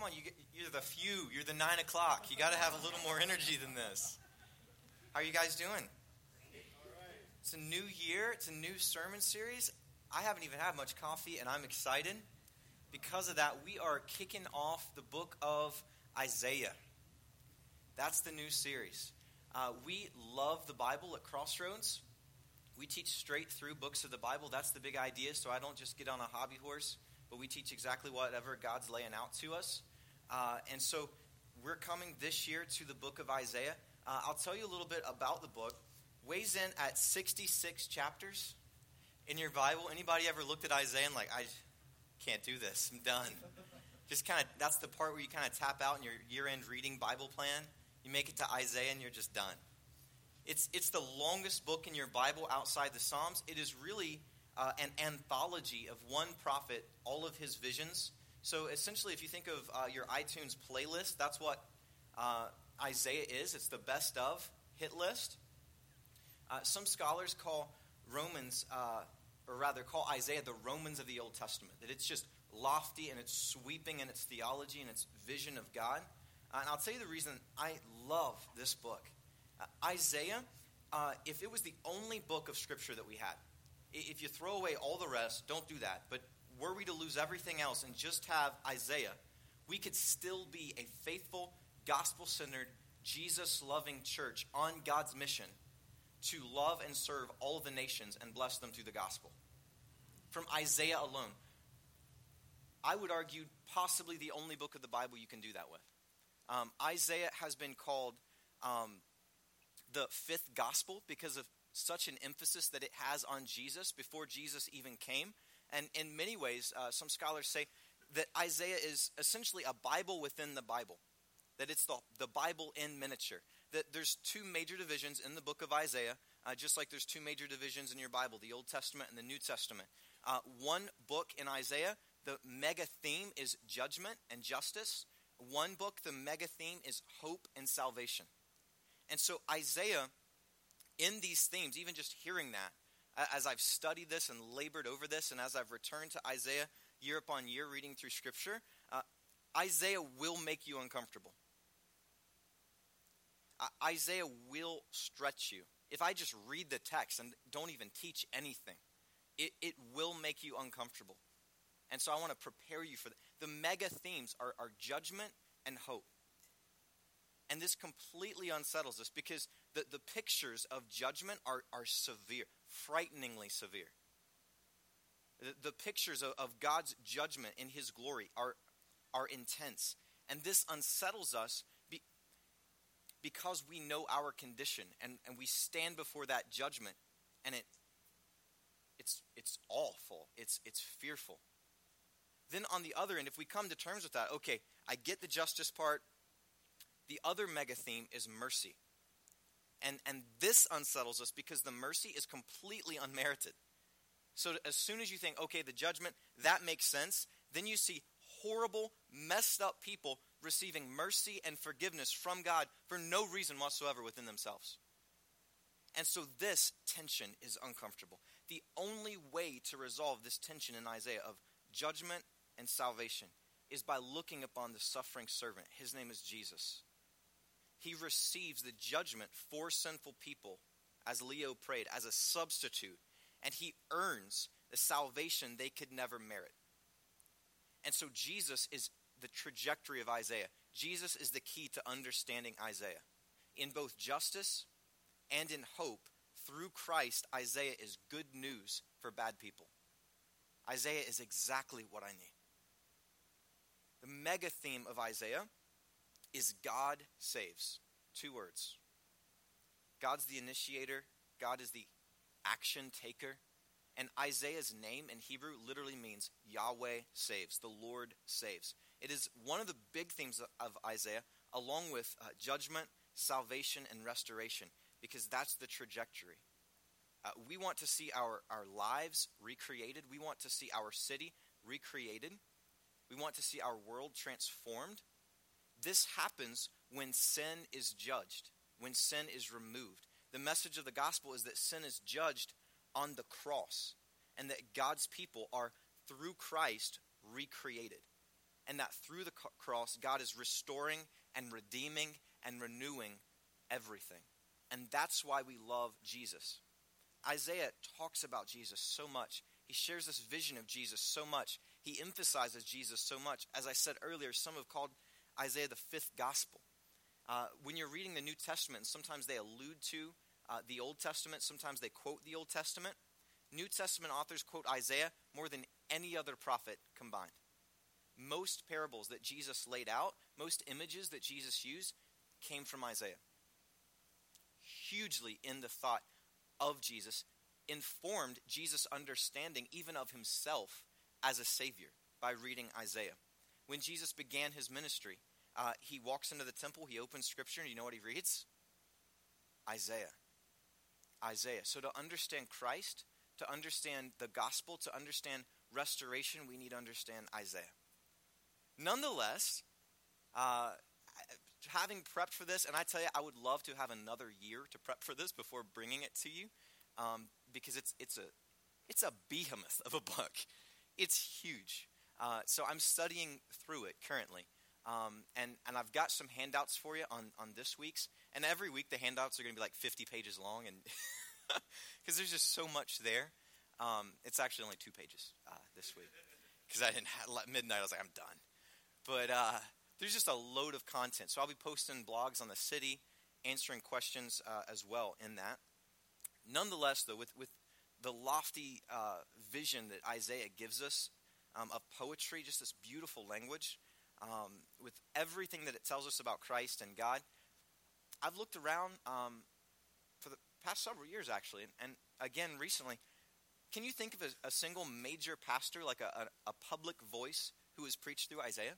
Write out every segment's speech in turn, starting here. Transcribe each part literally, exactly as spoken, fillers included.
on, you get, you're the few. You're the nine o'clock. You got to have a little more energy than this. How are you guys doing? It's a new year. It's a new sermon series. I haven't even had much coffee, and I'm excited. Because of that, we are kicking off the book of Isaiah. That's the new series. Uh, we love the Bible at Crossroads. We teach straight through books of the Bible. That's the big idea, so I don't just get on a hobby horse, but we teach exactly whatever God's laying out to us. Uh, and so we're coming this year to the book of Isaiah. Uh, I'll tell you a little bit about the book. Weighs in at sixty-six chapters in your Bible. Anybody ever looked at Isaiah and like, I can't do this. I'm done. Just kind of, that's the part where you kind of tap out in your year-end reading Bible plan. You make it to Isaiah and you're just done. It's it's the longest book in your Bible outside the Psalms. It is really uh, an anthology of one prophet, all of his visions. So essentially, if you think of uh, your iTunes playlist, that's what uh, Isaiah is. It's the best of hit list. Uh, some scholars call Romans, uh, or rather call Isaiah the Romans of the Old Testament. That it's just lofty and it's sweeping in its theology and its vision of God. Uh, and I'll tell you the reason I love this book. Uh, Isaiah, uh, if it was the only book of Scripture that we had, if you throw away all the rest, don't do that. But were we to lose everything else and just have Isaiah, we could still be a faithful, gospel-centered, Jesus-loving church on God's mission to love and serve all the nations and bless them through the gospel. From Isaiah alone, I would argue possibly the only book of the Bible you can do that with. Um, Isaiah has been called um, the fifth gospel because of such an emphasis that it has on Jesus before Jesus even came. And in many ways, uh, some scholars say that Isaiah is essentially a Bible within the Bible, that it's the, the Bible in miniature. That there's two major divisions in the book of Isaiah, uh, just like there's two major divisions in your Bible, the Old Testament and the New Testament. Uh, one book in Isaiah, the mega theme is judgment and justice. One book, the mega theme is hope and salvation. And so Isaiah, in these themes, even just hearing that, as I've studied this and labored over this, and as I've returned to Isaiah year upon year reading through Scripture, uh, Isaiah will make you uncomfortable. Uh, Isaiah will stretch you. If I just read the text and don't even teach anything, it, it will make you uncomfortable. And so I want to prepare you for that. The mega themes are, are judgment and hope. And this completely unsettles us because the, the pictures of judgment are, are severe, frighteningly severe. The, the pictures of, of God's judgment in his glory are, are intense. And this unsettles us be, because we know our condition and, and we stand before that judgment and it it's it's awful. It's it's fearful. Then on the other end, if we come to terms with that, okay, I get the justice part. The other mega theme is mercy. And and this unsettles us because the mercy is completely unmerited. So as soon as you think, okay, the judgment, that makes sense, then you see horrible, messed up people receiving mercy and forgiveness from God for no reason whatsoever within themselves. And so this tension is uncomfortable. The only way to resolve this tension in Isaiah of judgment and salvation is by looking upon the suffering servant. His name is Jesus. He receives the judgment for sinful people, as Leo prayed, as a substitute. And he earns the salvation they could never merit. And so Jesus is the trajectory of Isaiah. Jesus is the key to understanding Isaiah. In both justice and in hope, through Christ, Isaiah is good news for bad people. Isaiah is exactly what I need. The mega theme of Isaiah is God saves. Two words. God's the initiator. God is the action taker. And Isaiah's name in Hebrew literally means Yahweh saves. The Lord saves. It is one of the big themes of Isaiah, along with uh, judgment, salvation, and restoration, because that's the trajectory. Uh, we want to see our, our lives recreated. We want to see our city recreated. We want to see our world transformed. This happens when sin is judged, when sin is removed. The message of the gospel is that sin is judged on the cross and that God's people are, through Christ, recreated. and that through the cross, God is restoring and redeeming and renewing everything. And that's why we love Jesus. Isaiah talks about Jesus so much. He shares this vision of Jesus so much. He emphasizes Jesus so much. As I said earlier, some have called Isaiah the fifth gospel. Uh, when you're reading the New Testament, sometimes they allude to uh, the Old Testament. Sometimes they quote the Old Testament. New Testament authors quote Isaiah more than any other prophet combined. Most parables that Jesus laid out, most images that Jesus used, came from Isaiah. Hugely in the thought of Jesus, informed Jesus' understanding even of himself as a savior by reading Isaiah. When Jesus began his ministry, uh, he walks into the temple, he opens scripture, and you know what he reads? Isaiah. Isaiah. So to understand Christ, to understand the gospel, to understand restoration, we need to understand Isaiah. Nonetheless, uh, having prepped for this, and I tell you, I would love to have another year to prep for this before bringing it to you, um, because it's it's a it's a behemoth of a book. It's huge. Uh, so I'm studying through it currently, um, and and I've got some handouts for you on on this week's. And every week the handouts are going to be like fifty pages long, and because there's just so much there. Um, it's actually only two pages uh, this week because I didn't have midnight. I was like, I'm done. But uh, there's just a load of content. So I'll be posting blogs on the city, answering questions uh, as well in that. Nonetheless, though, with, with the lofty uh, vision that Isaiah gives us um, of poetry, just this beautiful language, um, with everything that it tells us about Christ and God, I've looked around um, for the past several years, actually, and, and again recently. Can you think of a, a single major pastor, like a, a, a public voice, who has preached through Isaiah?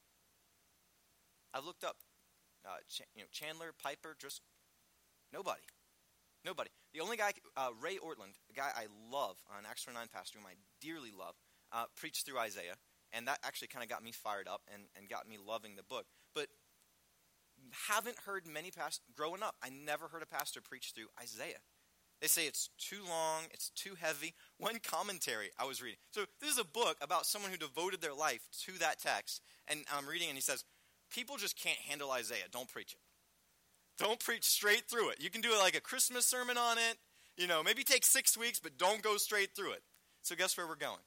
I've looked up, uh, Ch- you know, Chandler, Piper, just nobody. Nobody. The only guy, uh, Ray Ortland, a guy I love, an Acts twenty-nine pastor whom I dearly love, uh, preached through Isaiah. And that actually kind of got me fired up and, and got me loving the book. But haven't heard many pastors, growing up, I never heard a pastor preach through Isaiah. They say it's too long, it's too heavy. One commentary I was reading. So this is a book about someone who devoted their life to that text. And I'm reading and he says, people just can't handle Isaiah. Don't preach it. Don't preach straight through it. You can do it like a Christmas sermon on it. You know, maybe take six weeks, but don't go straight through it. So guess where we're going?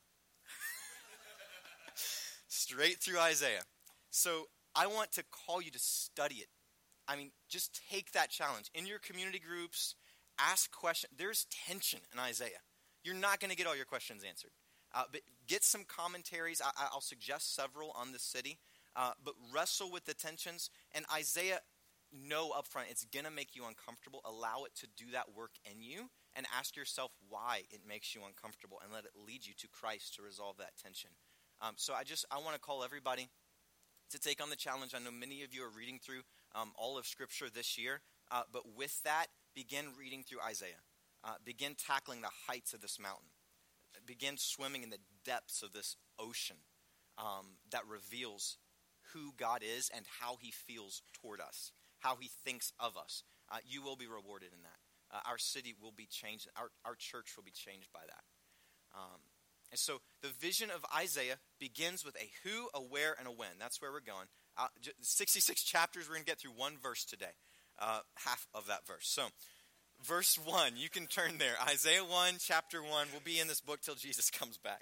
Straight through Isaiah. So I want to call you to study it. I mean, just take that challenge. In your community groups, ask questions. There's tension in Isaiah. You're not going to get all your questions answered. Uh, but get some commentaries. I, I'll suggest several on the city. Uh, but wrestle with the tensions. And Isaiah, know up front, it's going to make you uncomfortable. Allow it to do that work in you. And ask yourself why it makes you uncomfortable. And let it lead you to Christ to resolve that tension. Um, so I just, I want to call everybody to take on the challenge. I know many of you are reading through um, all of Scripture this year. Uh, but with that, begin reading through Isaiah. Uh, begin tackling the heights of this mountain. Begin swimming in the depths of this ocean um, that reveals who God is and how he feels toward us, how he thinks of us. Uh, you will be rewarded in that. Uh, our city will be changed. Our, our church will be changed by that. Um, and so the vision of Isaiah begins with a who, a where, and a when. That's where we're going. Uh, sixty-six chapters, we're going to get through one verse today. Uh, half of that verse. So, verse one, you can turn there. Isaiah one, chapter one. We'll be in this book till Jesus comes back.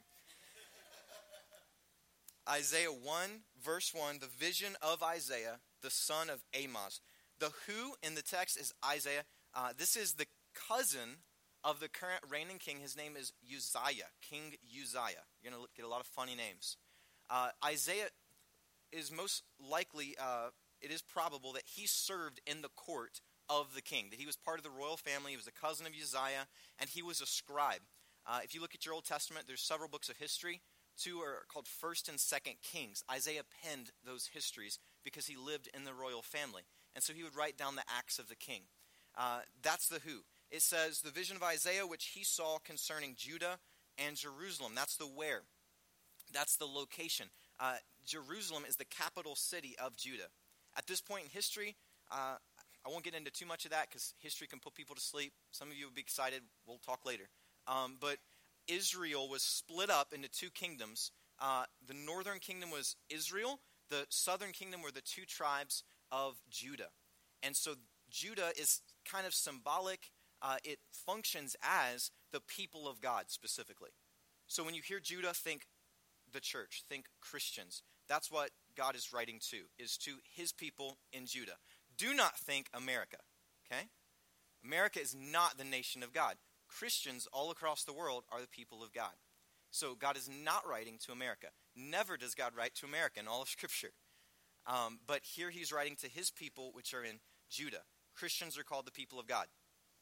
Isaiah one, verse one, the vision of Isaiah, the son of Amoz. The who in the text is Isaiah. Uh, this is the cousin of the current reigning king. His name is Uzziah, King Uzziah. You're going to get a lot of funny names. Uh, Isaiah is most likely... Uh, it is probable that he served in the court of the king, that he was part of the royal family. He was a cousin of Uzziah, and he was a scribe. Uh, if you look at your Old Testament, there's several books of history. Two are called First and Second Kings. Isaiah penned those histories because he lived in the royal family. And so he would write down the acts of the king. Uh, that's the who. It says, the vision of Isaiah, which he saw concerning Judah and Jerusalem. That's the where. That's the location. Uh, Jerusalem is the capital city of Judah. At this point in history, uh, I won't get into too much of that because history can put people to sleep. Some of you will be excited. We'll talk later. Um, but Israel was split up into two kingdoms Uh, the northern kingdom was Israel. The southern kingdom were the two tribes of Judah. And so Judah is kind of symbolic. Uh, it functions as the people of God specifically. So when you hear Judah, think the church, think Christians. That's what God is writing to, is to his people in Judah. Do not think America, okay? America is not the nation of God. Christians all across the world are the people of God. So God is not writing to America. Never does God write to America in all of Scripture. Um, but here he's writing to his people, which are in Judah. Christians are called the people of God.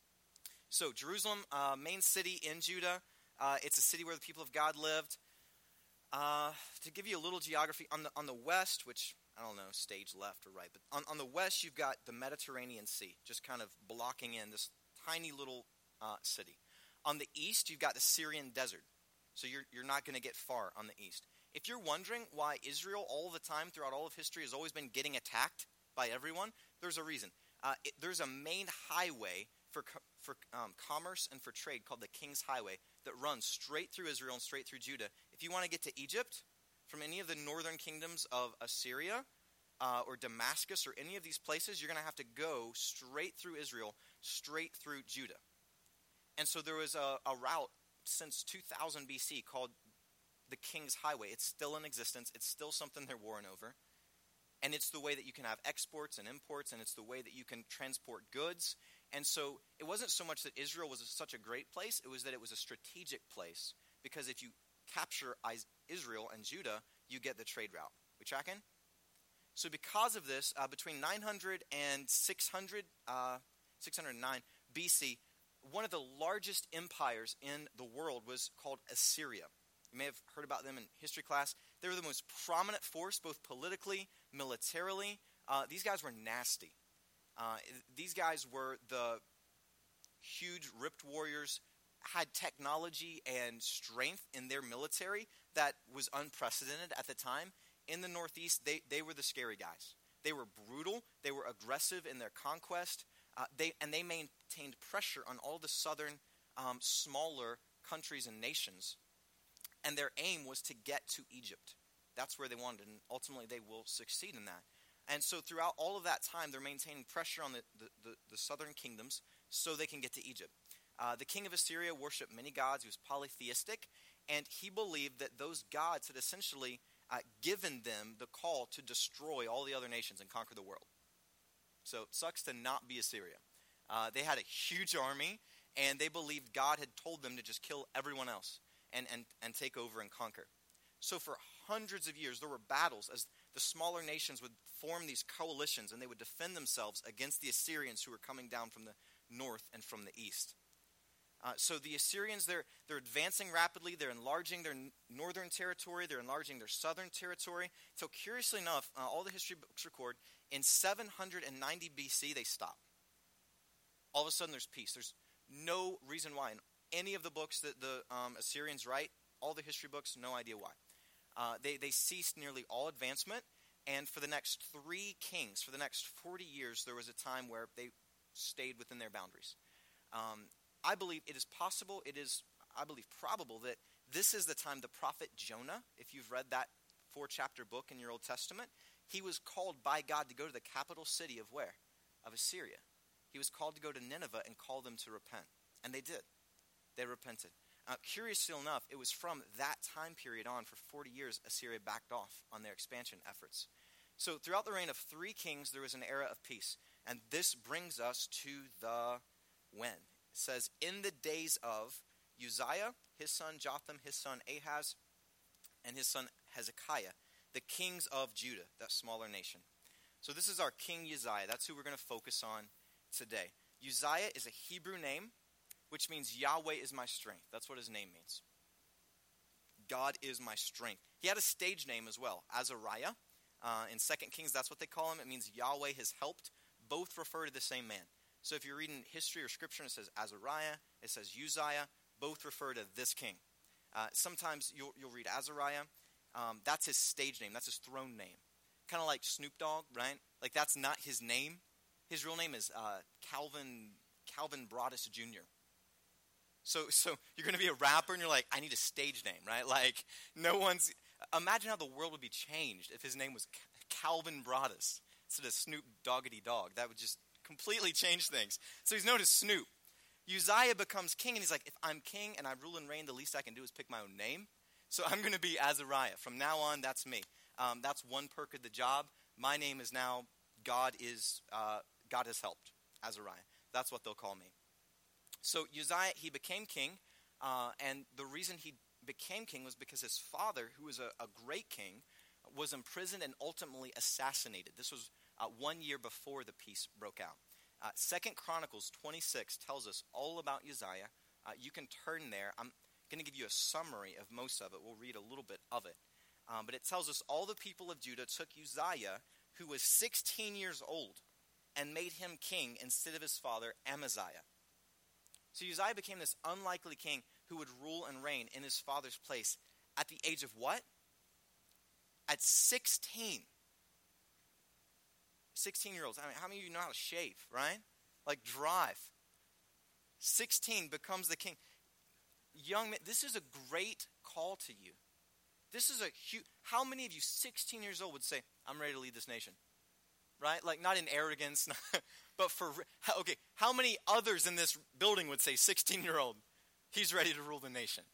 So Jerusalem, uh, main city in Judah. Uh, it's a city where the people of God lived. Uh, to give you a little geography, on the on the west, which, I don't know, stage left or right, but on, on the west you've got the Mediterranean Sea, just kind of blocking in this tiny little uh, city. On the east, you've got the Syrian desert. So you're you're not going to get far on the east. If you're wondering why Israel all the time throughout all of history has always been getting attacked by everyone, there's a reason. Uh, it, there's a main highway for co- for um, commerce and for trade called the King's Highway that runs straight through Israel and straight through Judah. If you want to get to Egypt from any of the northern kingdoms of Assyria uh, or Damascus or any of these places, you're going to have to go straight through Israel, straight through Judah. And so there was a, a route since two thousand B C called the King's Highway. It's still in existence. It's still something they're warring over. And it's the way that you can have exports and imports, and it's the way that you can transport goods. And so it wasn't so much that Israel was such a great place, it was that it was a strategic place. Because if you capture Israel and Judah, you get the trade route. We tracking? So because of this, uh, between nine hundred and six hundred, uh, six hundred nine B C, one of the largest empires in the world was called Assyria. You may have heard about them in history class. They were the most prominent force, both politically, militarily. Uh, these guys were nasty. Uh, these guys were the huge, ripped warriors, had technology and strength in their military that was unprecedented at the time. In the Northeast, they, they were the scary guys. They were brutal. They were aggressive in their conquest. Uh, they and they maintained pressure on all the southern, um, smaller countries and nations. And their aim was to get to Egypt. That's where they wanted, and ultimately they will succeed in that. And so throughout all of that time, they're maintaining pressure on the, the, the, the southern kingdoms so they can get to Egypt. Uh, the king of Assyria worshipped many gods. He was polytheistic, and he believed that those gods had essentially uh, given them the call to destroy all the other nations and conquer the world. So it sucks to not be Assyria. Uh, they had a huge army, and they believed God had told them to just kill everyone else and, and, and take over and conquer. So for hundreds of years, there were battles as the smaller nations would form these coalitions, and they would defend themselves against the Assyrians who were coming down from the north and from the east. Uh, so the Assyrians, they're, they're advancing rapidly. They're enlarging their n- northern territory. They're enlarging their southern territory. So curiously enough, uh, all the history books record, in seven hundred ninety B C, they stop. All of a sudden, there's peace. There's no reason why. In any of the books that the um, Assyrians write, all the history books, no idea why. Uh, they, they ceased nearly all advancement. And for the next three kings, for the next forty years, there was a time where they stayed within their boundaries. Um, I believe it is possible, it is, I believe, probable that this is the time the prophet Jonah, if you've read that four-chapter book in your Old Testament, he was called by God to go to the capital city of where? Of Assyria. He was called to go to Nineveh and call them to repent. And they did. They repented. Uh, curiously enough, it was from that time period on, for forty years, Assyria backed off on their expansion efforts. So throughout the reign of three kings, there was an era of peace. And this brings us to the when. It says, in the days of Uzziah, his son Jotham, his son Ahaz, and his son Hezekiah, the kings of Judah, that smaller nation. So this is our king Uzziah. That's who we're going to focus on today. Uzziah is a Hebrew name, which means Yahweh is my strength. That's what his name means. God is my strength. He had a stage name as well, Azariah. Uh, in Second Kings, that's what they call him. It means Yahweh has helped. Both refer to the same man. So if you're reading history or scripture and it says Azariah, it says Uzziah, both refer to this king. Uh, sometimes you'll, you'll read Azariah. Um, that's his stage name. That's his throne name. Kind of like Snoop Dogg, right? Like that's not his name. His real name is uh, Calvin Calvin Broadus Junior So so you're going to be a rapper and you're like, I need a stage name, right? Like no one's, imagine how the world would be changed if his name was Calvin Broadus instead of Snoop Doggity Dog. That would just completely change things. So he's known as Snoop. Uzziah becomes king, and he's like, if I'm king and I rule and reign, the least I can do is pick my own name. So I'm going to be Azariah. From now on, that's me. Um, that's one perk of the job. My name is now God is uh, God has helped, Azariah. That's what they'll call me. So Uzziah, he became king, uh, and the reason he became king was because his father, who was a, a great king, was imprisoned and ultimately assassinated. This was uh, one year before the peace broke out. Uh, Second Chronicles twenty-six tells us all about Uzziah. Uh, you can turn there. I'm going to give you a summary of most of it. We'll read a little bit of it. Um, but it tells us all the people of Judah took Uzziah, who was sixteen years old, and made him king instead of his father Amaziah. So Uzziah became this unlikely king who would rule and reign in his father's place at the age of what? At sixteen. sixteen-year-olds. I mean, how many of you know how to shave, right? Like drive. sixteen becomes the king. Young men, this is a great call to you. This is a huge, how many of you sixteen years old would say, I'm ready to lead this nation? Right? Like not in arrogance, but for, okay, how many others in this building would say sixteen-year-old, he's ready to rule the nation?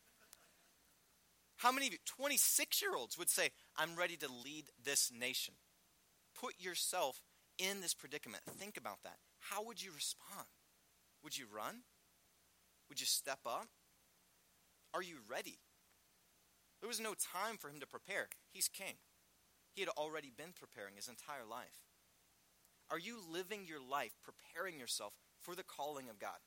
How many of you, twenty-six-year-olds would say, I'm ready to lead this nation? Put yourself in this predicament. Think about that. How would you respond? Would you run? Would you step up? Are you ready? There was no time for him to prepare. He's king. He had already been preparing his entire life. Are you living your life preparing yourself for the calling of God?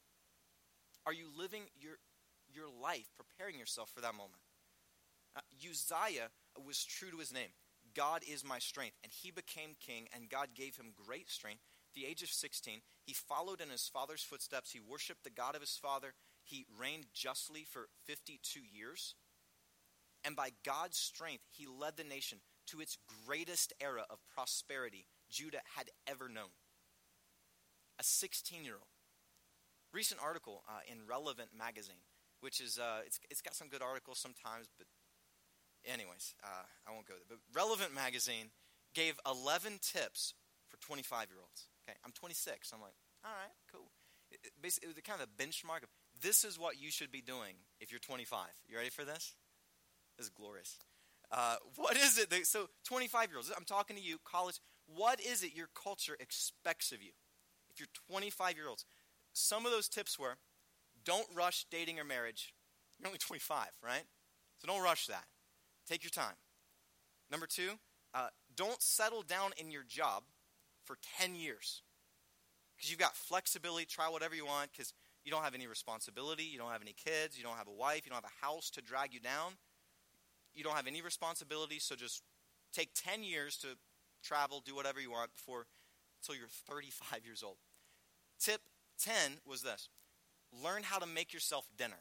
Are you living your, your life preparing yourself for that moment? Uh, Uzziah was true to his name. God is my strength. And he became king, and God gave him great strength. At the age of sixteen, he followed in his father's footsteps. He worshiped the God of his father. He reigned justly for fifty-two years. And by God's strength, he led the nation to its greatest era of prosperity Judah had ever known. A sixteen-year-old. Recent article uh, in Relevant magazine, which is, uh, it's, it's got some good articles sometimes, but anyways, uh, I won't go there. But Relevant magazine gave eleven tips for twenty-five-year-olds. Okay, I'm twenty-six. I'm like, all right, cool. It, it, basically, it was kind of a benchmark of this is what you should be doing if you're twenty-five. You ready for this? This is glorious. Uh, what is it? That, so twenty-five-year-olds, I'm talking to you, college. What is it your culture expects of you? If you're twenty-five-year-olds, some of those tips were, don't rush dating or marriage. You're only twenty-five, right? So don't rush that. Take your time. Number two, uh, don't settle down in your job for ten years. Because you've got flexibility, try whatever you want, because you don't have any responsibility, you don't have any kids, you don't have a wife, you don't have a house to drag you down. You don't have any responsibility, so just take ten years to travel, do whatever you want before until you're thirty-five years old. Tip ten was this. Learn how to make yourself dinner.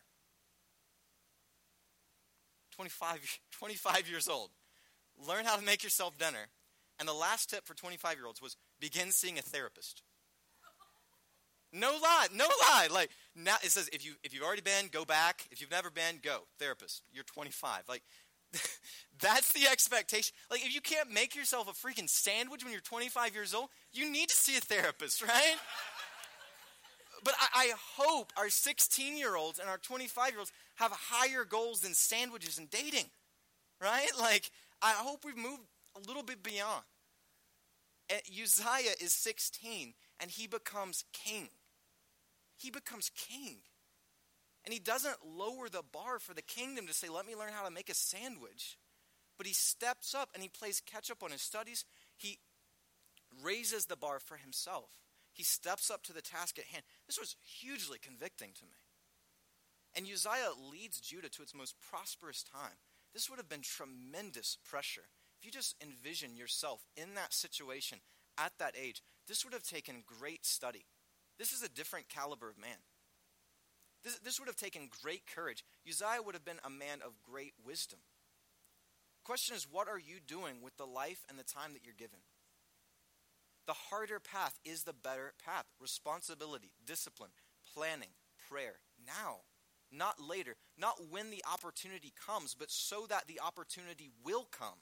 twenty-five, twenty-five years old. Learn how to make yourself dinner. And the last tip for twenty-five-year-olds was begin seeing a therapist. No lie, no lie. Like now it says if you if you've already been, go back. If you've never been, go. Therapist. You're twenty-five. Like that's the expectation. Like if you can't make yourself a freaking sandwich when you're twenty-five years old, you need to see a therapist, right? But I, I hope our sixteen-year-olds and our twenty-five-year-olds have higher goals than sandwiches and dating, right? Like I hope we've moved a little bit beyond. And Uzziah is sixteen, and he becomes king. He becomes king. And he doesn't lower the bar for the kingdom to say, let me learn how to make a sandwich. But he steps up and he plays catch up on his studies. He raises the bar for himself. He steps up to the task at hand. This was hugely convicting to me. And Uzziah leads Judah to its most prosperous time. This would have been tremendous pressure. If you just envision yourself in that situation at that age, this would have taken great study. This is a different caliber of man. This, this would have taken great courage. Uzziah would have been a man of great wisdom. The question is, what are you doing with the life and the time that you're given? The harder path is the better path. Responsibility, discipline, planning, prayer. Now. not later, not when the opportunity comes, but so that the opportunity will come.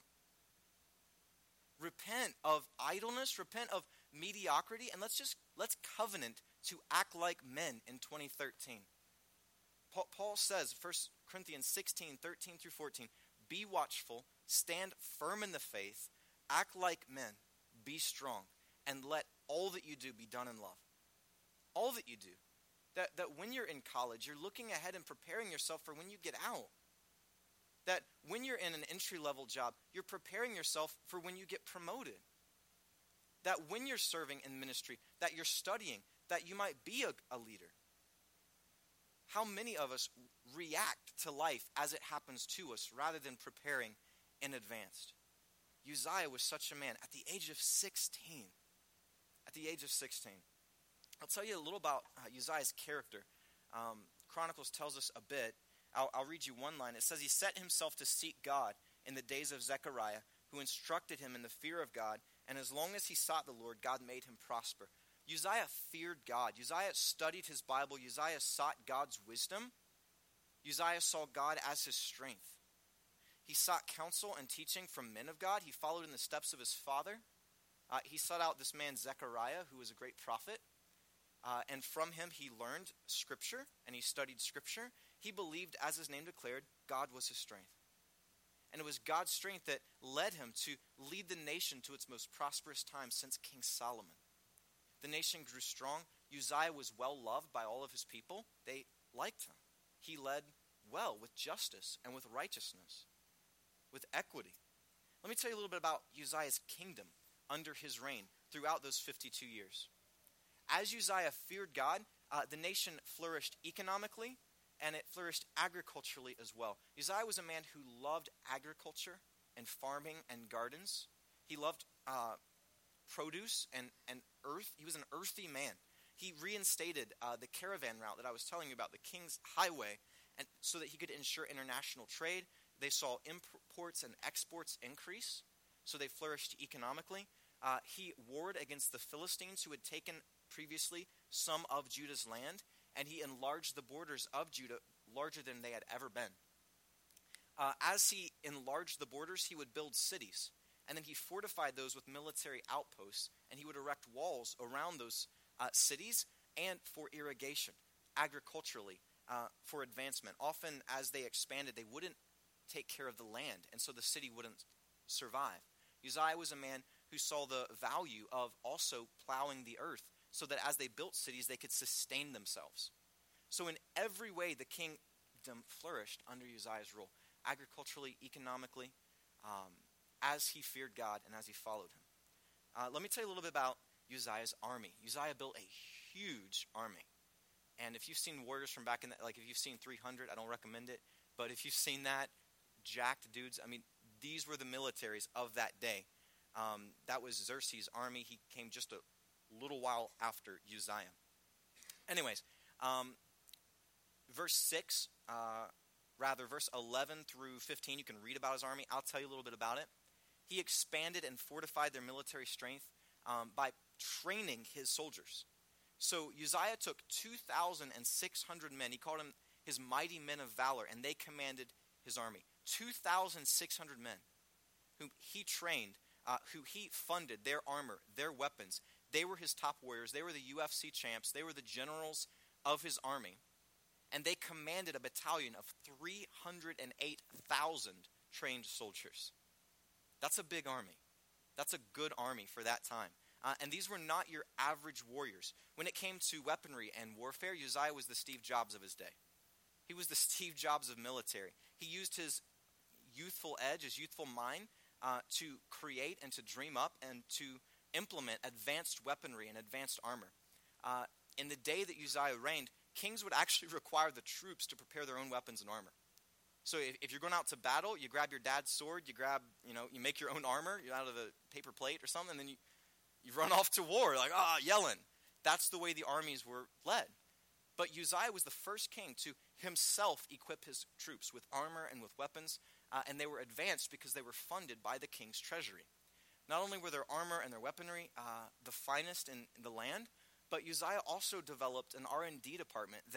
Repent of idleness, repent of mediocrity, and let's just, let's covenant to act like men in twenty thirteen. Paul, Paul says, First Corinthians sixteen, thirteen through fourteen, be watchful, stand firm in the faith, act like men, be strong, and let all that you do be done in love. All that you do. That, that when you're in college, you're looking ahead and preparing yourself for when you get out. That when you're in an entry-level job, you're preparing yourself for when you get promoted. That when you're serving in ministry, that you're studying, that you might be a, a leader. How many of us react to life as it happens to us rather than preparing in advance? Uzziah was such a man at the age of sixteen. At the age of sixteen. I'll tell you a little about uh, Uzziah's character. Um, Chronicles tells us a bit. I'll, I'll read you one line. It says, he set himself to seek God in the days of Zechariah, who instructed him in the fear of God, and as long as he sought the Lord, God made him prosper. Uzziah feared God. Uzziah studied his Bible. Uzziah sought God's wisdom. Uzziah saw God as his strength. He sought counsel and teaching from men of God. He followed in the steps of his father. Uh, he sought out this man Zechariah, who was a great prophet. Uh, and from him he learned Scripture, and he studied Scripture. He believed, as his name declared, God was his strength. And it was God's strength that led him to lead the nation to its most prosperous time since King Solomon. The nation grew strong. Uzziah was well loved by all of his people. They liked him. He led well with justice and with righteousness, with equity. Let me tell you a little bit about Uzziah's kingdom under his reign throughout those fifty-two years. As Uzziah feared God, uh, the nation flourished economically, and it flourished agriculturally as well. Uzziah was a man who loved agriculture and farming and gardens. He loved uh, produce and, and earth. He was an earthy man. He reinstated uh, the caravan route that I was telling you about, the King's Highway, and so that he could ensure international trade. They saw imports and exports increase, so they flourished economically. Uh, he warred against the Philistines, who had taken previously some of Judah's land, and he enlarged the borders of Judah larger than they had ever been. Uh, as he enlarged the borders, he would build cities, and then he fortified those with military outposts, and he would erect walls around those uh, cities and for irrigation, agriculturally, uh, for advancement. Often as they expanded, they wouldn't take care of the land, and so the city wouldn't survive. Uzziah was a man who saw the value of also plowing the earth so that as they built cities, they could sustain themselves. So in every way, the kingdom flourished under Uzziah's rule, agriculturally, economically, um, as he feared God and as he followed him. Uh, let me tell you a little bit about Uzziah's army. Uzziah built a huge army. And if you've seen warriors from back in that, like if you've seen three hundred, I don't recommend it. But if you've seen that, jacked dudes, I mean, these were the militaries of that day. Um, that was Xerxes' army. He came just a little while after Uzziah. Anyways, um, verse six, uh, rather, verse eleven through fifteen, you can read about his army. I'll tell you a little bit about it. He expanded and fortified their military strength um, by training his soldiers. So Uzziah took two thousand six hundred men. He called them his mighty men of valor, and they commanded his army. two thousand six hundred men whom he trained, uh, who he funded their armor, their weapons. They were his top warriors. They were the U F C champs. They were the generals of his army. And they commanded a battalion of three hundred eight thousand trained soldiers. That's a big army. That's a good army for that time. Uh, and these were not your average warriors. When it came to weaponry and warfare, Uzziah was the Steve Jobs of his day. He was the Steve Jobs of military. He used his youthful edge, his youthful mind, uh, to create and to dream up and to implement advanced weaponry and advanced armor. Uh, in the day that Uzziah reigned, kings would actually require the troops to prepare their own weapons and armor. So if, if you're going out to battle, you grab your dad's sword, you grab, you know, you make your own armor out of a paper plate or something, and then you, you run off to war, like, ah, oh, yelling. That's the way the armies were led. But Uzziah was the first king to himself equip his troops with armor and with weapons, uh, and they were advanced because they were funded by the king's treasury. Not only were their armor and their weaponry uh, the finest in, in the land, but Uzziah also developed an R and D department that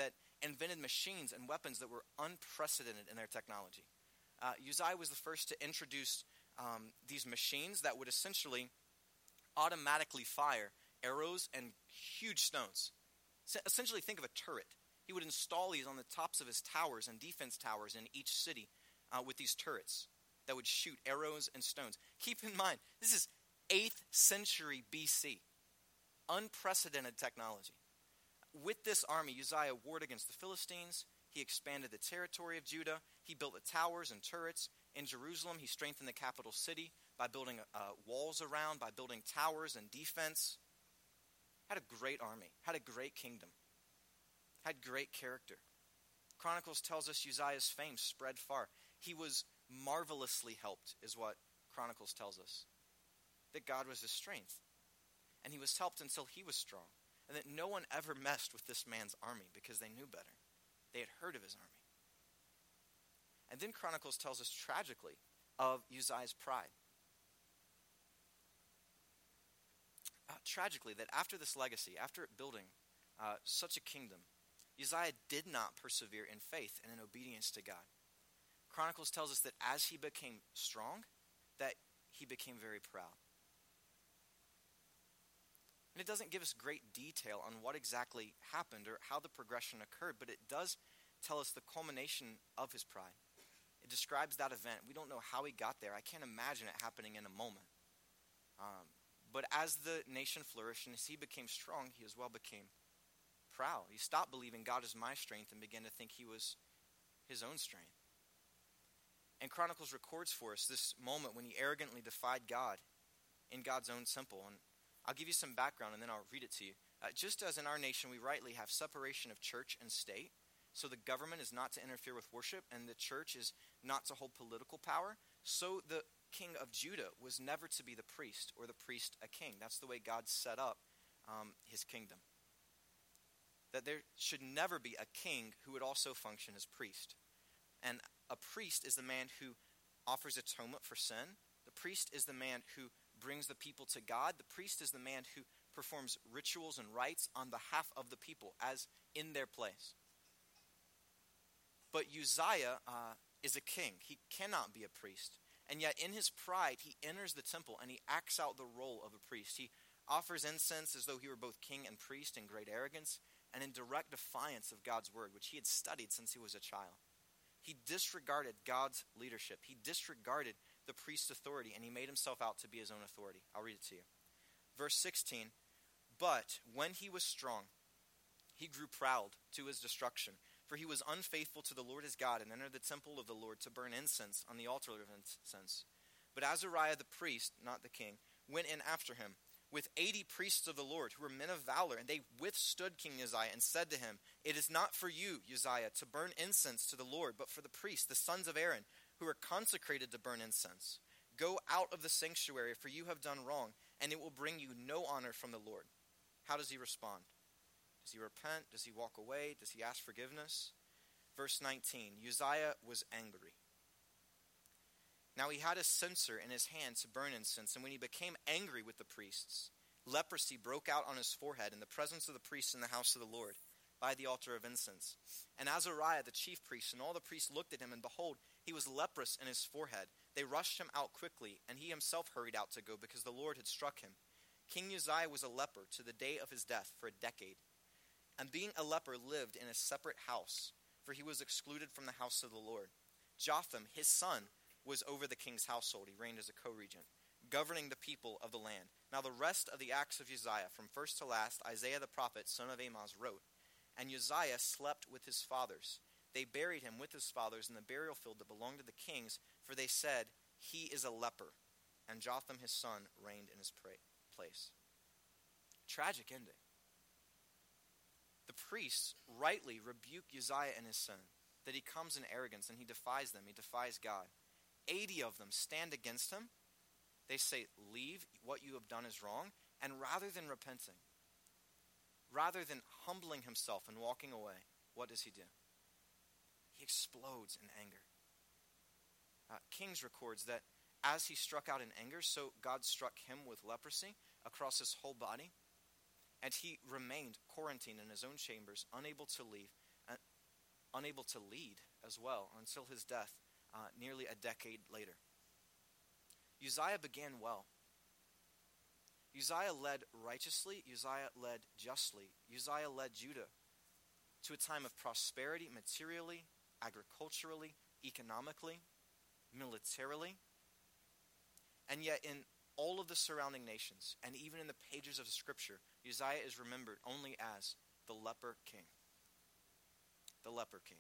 invented machines and weapons that were unprecedented in their technology. Uh, Uzziah was the first to introduce um, these machines that would essentially automatically fire arrows and huge stones. So essentially, think of a turret. He would install these on the tops of his towers and defense towers in each city uh, with these turrets that would shoot arrows and stones. Keep in mind, this is eighth century B C. Unprecedented technology. With this army, Uzziah warred against the Philistines. He expanded the territory of Judah. He built the towers and turrets. In Jerusalem, he strengthened the capital city by building uh, walls around, by building towers and defense. Had a great army, had a great kingdom, had great character. Chronicles tells us Uzziah's fame spread far. He was marvelously helped, is what Chronicles tells us. That God was his strength. And he was helped until he was strong. And that no one ever messed with this man's army because they knew better. They had heard of his army. And then Chronicles tells us tragically of Uzziah's pride. Uh, tragically, that after this legacy, after building uh, such a kingdom, Uzziah did not persevere in faith and in obedience to God. Chronicles tells us that as he became strong, that he became very proud. And it doesn't give us great detail on what exactly happened or how the progression occurred, but it does tell us the culmination of his pride. It describes that event. We don't know how he got there. I can't imagine it happening in a moment. Um, but as the nation flourished and as he became strong, he as well became proud. He stopped believing God is my strength and began to think he was his own strength. And Chronicles records for us this moment when he arrogantly defied God in God's own temple. And I'll give you some background and then I'll read it to you. Uh, just as in our nation we rightly have separation of church and state, so the government is not to interfere with worship and the church is not to hold political power, so the king of Judah was never to be the priest or the priest a king. That's the way God set up um, his kingdom. That there should never be a king who would also function as priest. And a priest is the man who offers atonement for sin. The priest is the man who brings the people to God. The priest is the man who performs rituals and rites on behalf of the people as in their place. But Uzziah uh, is a king. He cannot be a priest. And yet in his pride, he enters the temple and he acts out the role of a priest. He offers incense as though he were both king and priest in great arrogance and in direct defiance of God's word, which he had studied since he was a child. He disregarded God's leadership. He disregarded the priest's authority, and he made himself out to be his own authority. I'll read it to you. Verse sixteen, but when he was strong, he grew proud to his destruction, for he was unfaithful to the Lord his God and entered the temple of the Lord to burn incense on the altar of incense. But Azariah the priest, not the king, went in after him with eighty priests of the Lord who were men of valor, and they withstood King Uzziah and said to him, it is not for you, Uzziah, to burn incense to the Lord, but for the priests, the sons of Aaron, who are consecrated to burn incense. Go out of the sanctuary, for you have done wrong, and it will bring you no honor from the Lord. How does he respond? Does he repent? Does he walk away? Does he ask forgiveness? Verse nineteen, Uzziah was angry. Now he had a censer in his hand to burn incense, and when he became angry with the priests, leprosy broke out on his forehead in the presence of the priests in the house of the Lord, by the altar of incense. And Azariah the chief priest and all the priests looked at him, and behold, he was leprous in his forehead. They rushed him out quickly, and he himself hurried out to go, because the Lord had struck him. King Uzziah was a leper to the day of his death for a decade. And being a leper lived in a separate house, for he was excluded from the house of the Lord. Jotham, his son, was over the king's household. He reigned as a co-regent, governing the people of the land. Now the rest of the acts of Uzziah, from first to last, Isaiah the prophet, son of Amoz, wrote. And Uzziah slept with his fathers. They buried him with his fathers in the burial field that belonged to the kings, for they said, he is a leper. And Jotham his son reigned in his place. Tragic ending. The priests rightly rebuke Uzziah and his son, that he comes in arrogance and he defies them, he defies God. Eighty of them stand against him. They say, leave, what you have done is wrong. And rather than repenting, rather than humbling himself and walking away, what does he do? He explodes in anger. Uh, Kings records that as he struck out in anger, so God struck him with leprosy across his whole body. And he remained quarantined in his own chambers, unable to leave, uh, unable to lead as well until his death uh, nearly a decade later. Uzziah began well. Uzziah led righteously. Uzziah led justly. Uzziah led Judah to a time of prosperity materially, agriculturally, economically, militarily. And yet in all of the surrounding nations, and even in the pages of Scripture, Uzziah is remembered only as the leper king. The leper king.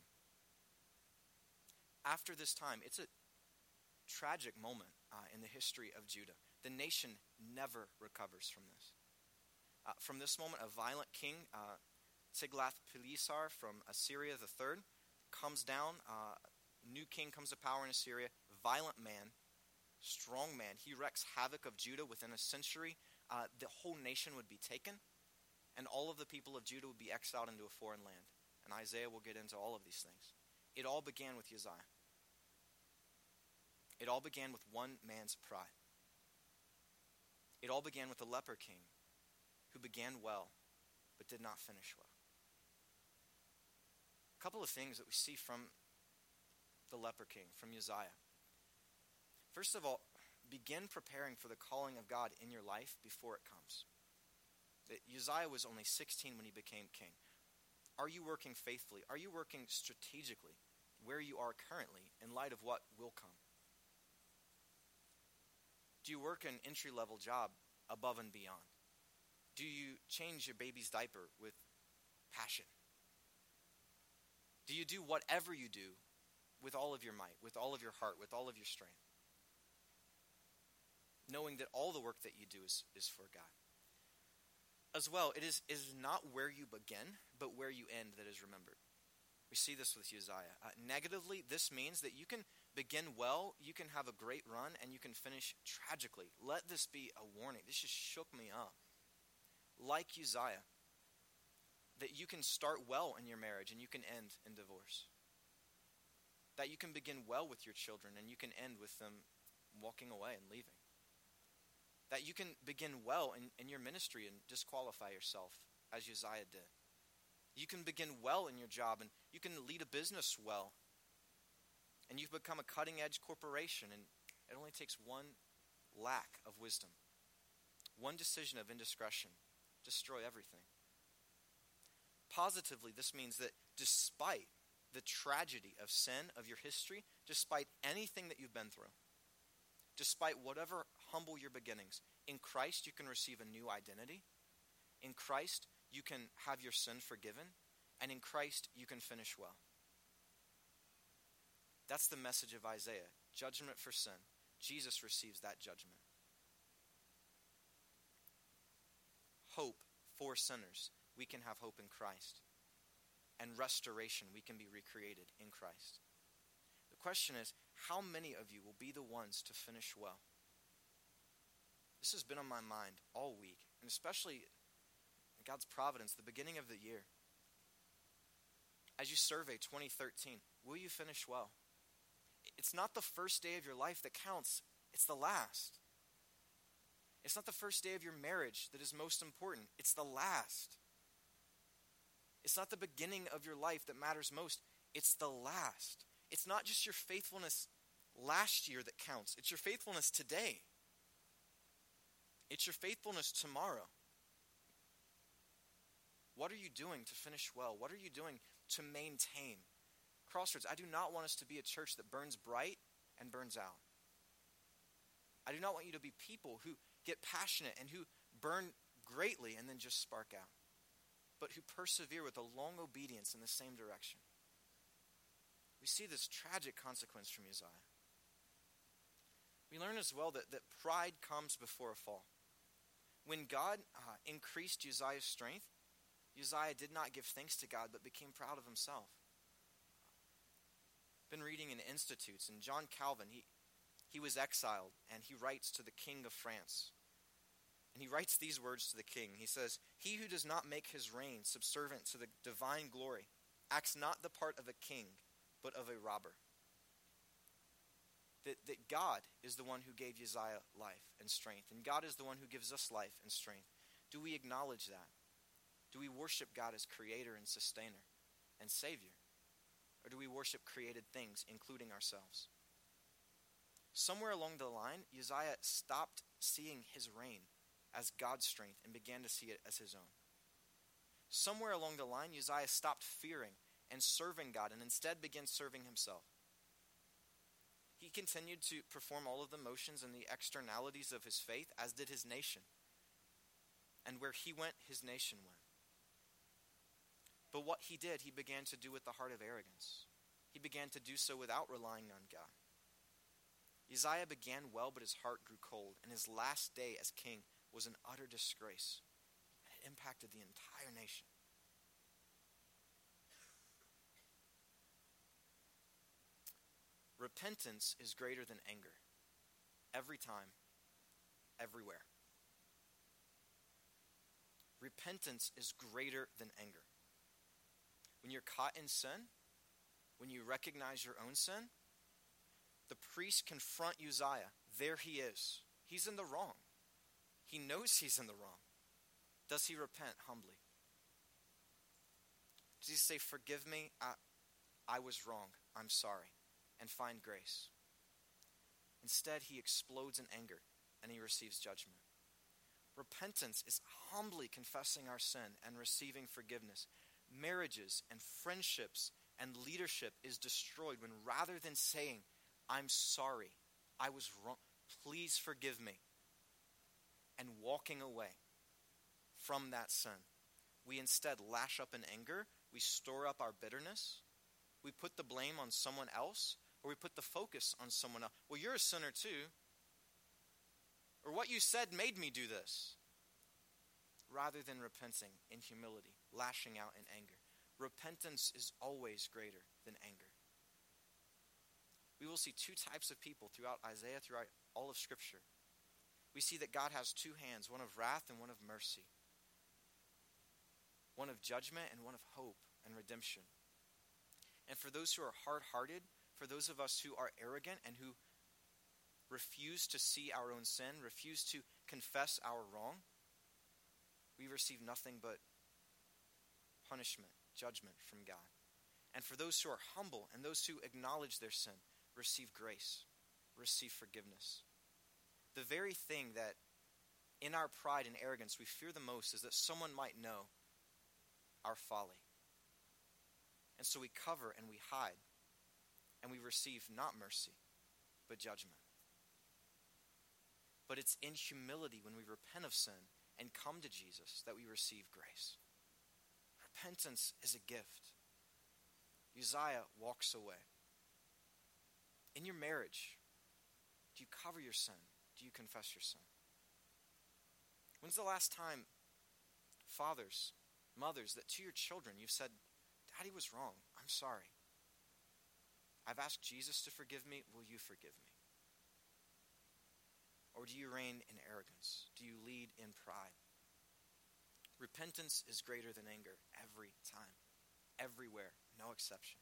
After this time, it's a tragic moment uh, in the history of Judah. The nation never recovers from this. Uh, from this moment, a violent king, uh, Tiglath-Pileser from Assyria the third, comes down. Uh, new king comes to power in Assyria. Violent man, strong man. He wreaks havoc of Judah within a century. Uh, the whole nation would be taken, and all of the people of Judah would be exiled into a foreign land. And Isaiah will get into all of these things. It all began with Uzziah. It all began with one man's pride. It all began with the leper king who began well but did not finish well. A couple of things that we see from the leper king, from Uzziah. First of all, begin preparing for the calling of God in your life before it comes. That Uzziah was only sixteen when he became king. Are you working faithfully? Are you working strategically where you are currently in light of what will come? Do you work an entry-level job above and beyond? Do you change your baby's diaper with passion? Do you do whatever you do with all of your might, with all of your heart, with all of your strength? Knowing that all the work that you do is, is for God. As well, it is, is not where you begin, but where you end that is remembered. We see this with Uzziah. Uh, negatively, this means that you can begin well, you can have a great run, and you can finish tragically. Let this be a warning. This just shook me up. Like Uzziah, that you can start well in your marriage and you can end in divorce. That you can begin well with your children and you can end with them walking away and leaving. That you can begin well in, in your ministry and disqualify yourself, as Uzziah did. You can begin well in your job and you can lead a business well. And you've become a cutting-edge corporation, and it only takes one lack of wisdom, one decision of indiscretion, destroy everything. Positively, this means that despite the tragedy of sin, of your history, despite anything that you've been through, despite whatever humble your beginnings, in Christ you can receive a new identity. In Christ you can have your sin forgiven. And in Christ you can finish well. That's the message of Isaiah. Judgment for sin. Jesus receives that judgment. Hope for sinners. We can have hope in Christ. And restoration. We can be recreated in Christ. The question is, how many of you will be the ones to finish well? This has been on my mind all week, and especially in God's providence, the beginning of the year. As you survey twenty thirteen, will you finish well? It's not the first day of your life that counts, it's the last. It's not the first day of your marriage that is most important, it's the last. It's not the beginning of your life that matters most, it's the last. It's not just your faithfulness last year that counts, it's your faithfulness today. It's your faithfulness tomorrow. What are you doing to finish well? What are you doing to maintain? Crossroads, I do not want us to be a church that burns bright and burns out. I do not want you to be people who get passionate and who burn greatly and then just spark out, but who persevere with a long obedience in the same direction. We see this tragic consequence from Uzziah. We learn as well that, that pride comes before a fall. When God uh, increased Uzziah's strength, Uzziah did not give thanks to God, but became proud of himself. Been reading in Institutes, and John Calvin, he, he was exiled, and he writes to the king of France. And he writes these words to the king. He says, "He who does not make his reign subservient to the divine glory acts not the part of a king, but of a robber." That, that God is the one who gave Uzziah life and strength, and God is the one who gives us life and strength. Do we acknowledge that? Do we worship God as creator and sustainer and savior? or do we worship created things, including ourselves? Somewhere along the line, Uzziah stopped seeing his reign as God's strength and began to see it as his own. Somewhere along the line, Uzziah stopped fearing and serving God and instead began serving himself. He continued to perform all of the motions and the externalities of his faith, as did his nation. And where he went, his nation went. But what he did, he began to do with the heart of arrogance. He began to do so without relying on God. Uzziah began well, but his heart grew cold, and his last day as king was an utter disgrace. And it impacted the entire nation. Repentance is greater than anger. Every time, everywhere. Repentance is greater than anger. When you're caught in sin, when you recognize your own sin, the priests confront Uzziah. There he is. He's in the wrong. He knows he's in the wrong. Does he repent humbly? Does he say, forgive me, I, I was wrong, I'm sorry, and find grace? Instead, he explodes in anger and he receives judgment. Repentance is humbly confessing our sin and receiving forgiveness. Marriages and friendships and leadership is destroyed when rather than saying, I'm sorry, I was wrong, please forgive me, and walking away from that sin, we instead lash up in anger, we store up our bitterness, we put the blame on someone else, or we put the focus on someone else. Well, you're a sinner too. Or what you said made me do this. Rather than repenting in humility, lashing out in anger. Repentance is always greater than anger. We will see two types of people throughout Isaiah, throughout all of Scripture. We see that God has two hands, one of wrath and one of mercy. One of judgment and one of hope and redemption. And for those who are hard-hearted, for those of us who are arrogant and who refuse to see our own sin, refuse to confess our wrong, we receive nothing but punishment, judgment from God. And for those who are humble and those who acknowledge their sin, receive grace, receive forgiveness. The very thing that in our pride and arrogance we fear the most is that someone might know our folly. And so we cover and we hide, and we receive not mercy, but judgment. But it's in humility when we repent of sin and come to Jesus that we receive grace. Repentance is a gift. Uzziah walks away. In your marriage, do you cover your sin? Do you confess your sin? When's the last time, fathers, mothers, that to your children you've said, Daddy was wrong, I'm sorry. I've asked Jesus to forgive me, will you forgive me? Or do you reign in arrogance? Do you lead in pride? Repentance is greater than anger every time, everywhere, no exception.